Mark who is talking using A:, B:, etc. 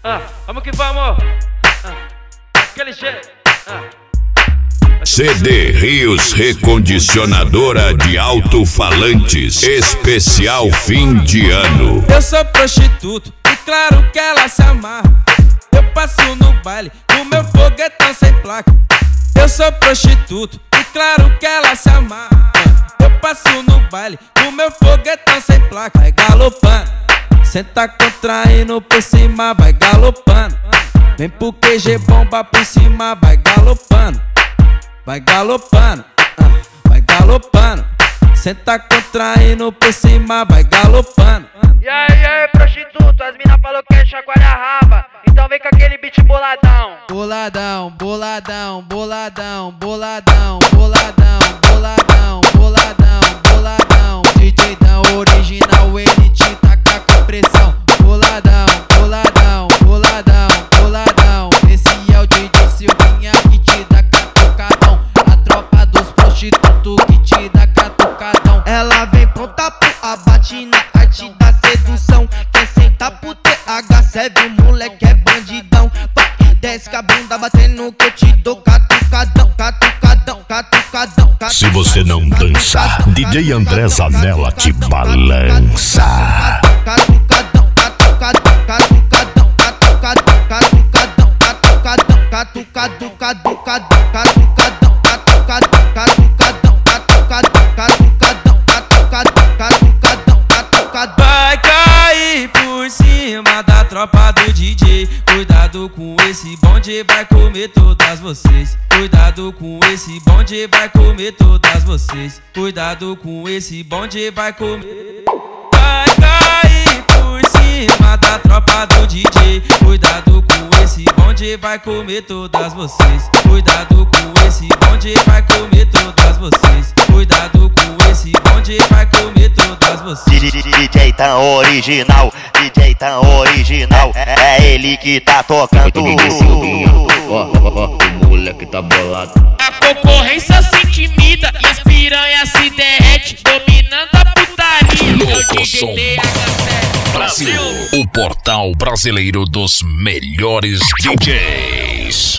A: Vamos que vamos. Aquele jeito.
B: CD Rios Recondicionadora de alto-falantes, especial fim de ano.
C: Eu sou prostituto e claro que ela se amarra. Eu passo no baile com meu foguetão sem placa. Eu sou prostituto e claro que ela se amarra. Eu passo no baile com meu foguetão sem placa. Vai galopando, senta contraindo por cima, vai galopando. Vem pro QG bomba por cima, vai galopando. Vai galopando, vai galopando. Senta contraindo por cima, vai galopando.
A: E aí, prostituto, as mina falou que é chacoalha a raba. Então vem com aquele beat boladão.
C: Boladão, boladão, boladão, boladão, boladão, boladão, boladão, boladão. DJ Dão original, ele te taca com pressão. Boladão, boladão, boladão, boladão. Esse é o DJ Silvinha que te dá catucadão. A tropa dos prostitutos que te dá catucadão. Ela vem pronta pro abate na arte da sedução. Quer sentar pro TH, serve o moleque é bandidão. Desce com a bunda batendo que eu te dou catucadão, catucadão, catucadão.
B: Se você não dançar, DJ André Zanella te balança.
C: Catucadão, catucadão, catucadão, catucadão, catucadão, catucadão, catucadão, catucadão, catucadão, catucadão, catucadão, catucadão, catucadão, catucadão. Vai cair por cima da tropa do DJ. Cuidado com esse bonde, vai comer todas vocês. Cuidado com esse bonde, vai comer todas vocês. Cuidado com esse bonde, vai comer. Vai cair por cima da tropa do DJ. Cuidado com esse bonde, vai comer todas vocês. Cuidado com esse bonde, vai comer todas vocês. Cuidado com esse bonde, vai comer todas vocês.
D: DJ Dão original, DJ Dão original. É ele que tá tocando.
E: O moleque tá bolado.
F: A concorrência se intimida e as piranhas se derrete, dominando a putaria.
B: Louco Som Brasil, o portal brasileiro dos melhores DJs.